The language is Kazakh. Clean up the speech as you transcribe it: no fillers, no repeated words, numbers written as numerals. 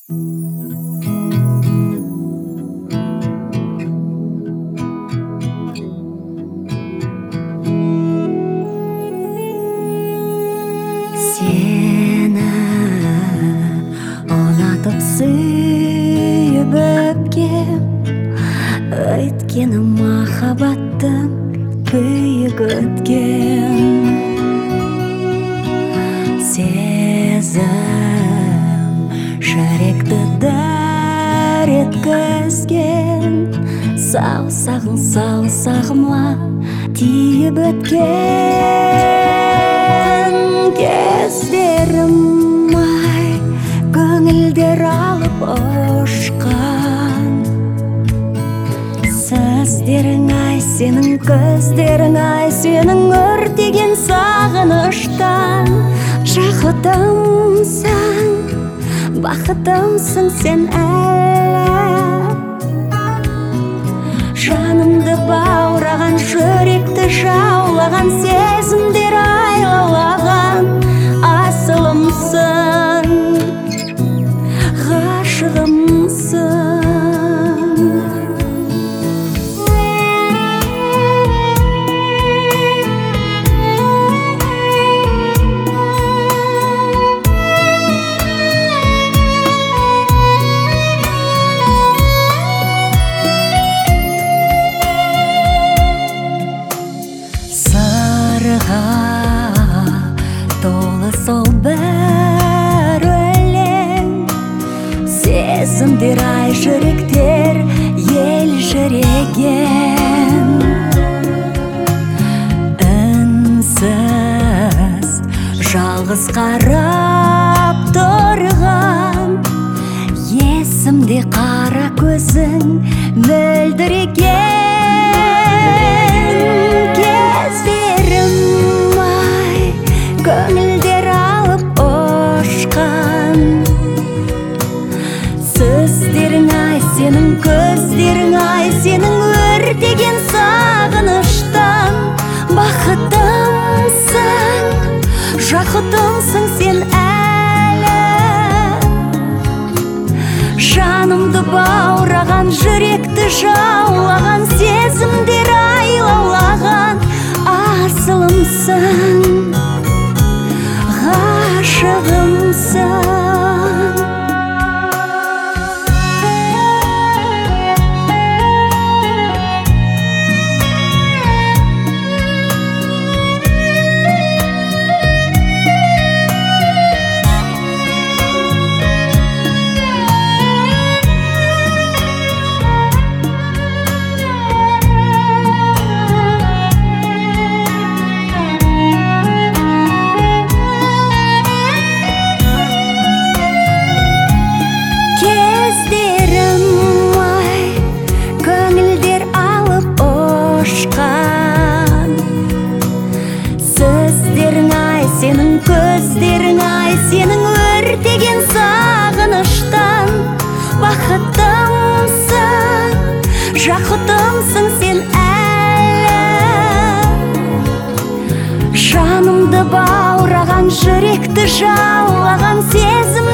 Seni ұнатып сүйіп өпкем, өйткені махаббаттың күйік өткен. Сезім жүректі дар еткізген, саусағың саусағыма тиіп өткен. Кездерім ай, көңілдер алып ұшқан. Сөздерің ай, сенің көздерің ай, сенің өртеген сағыныштан. Жақұтымсың, бақытымсың сен әлі. Жанымды баураған, жүректі жаулаған, сезімдер айлалаған асылымсың, ғашығымсың. Толы сол бір өлең, сезімдер ай, жүректер ел жүреген. Үнсіз жалғыз қарап тұрған, есімде қара көзің мөлдіреген. Көңілдер алып ұшқан. Сөздерің ай, сенің көздерің ай, сенің өртеген сағыныштан. Бақытымсың, жақұтымсың сен әлі. Жанымды баураған, жүректі жаулаған, сезімдер айлалаған асылымсың, ғашығымсың. Сенің көздерің ай, сенің өртеген сағыныштан. Бақытымсың, жақұтымсың сен әлі. Жанымды баураған, жүректі жаулаған, сезім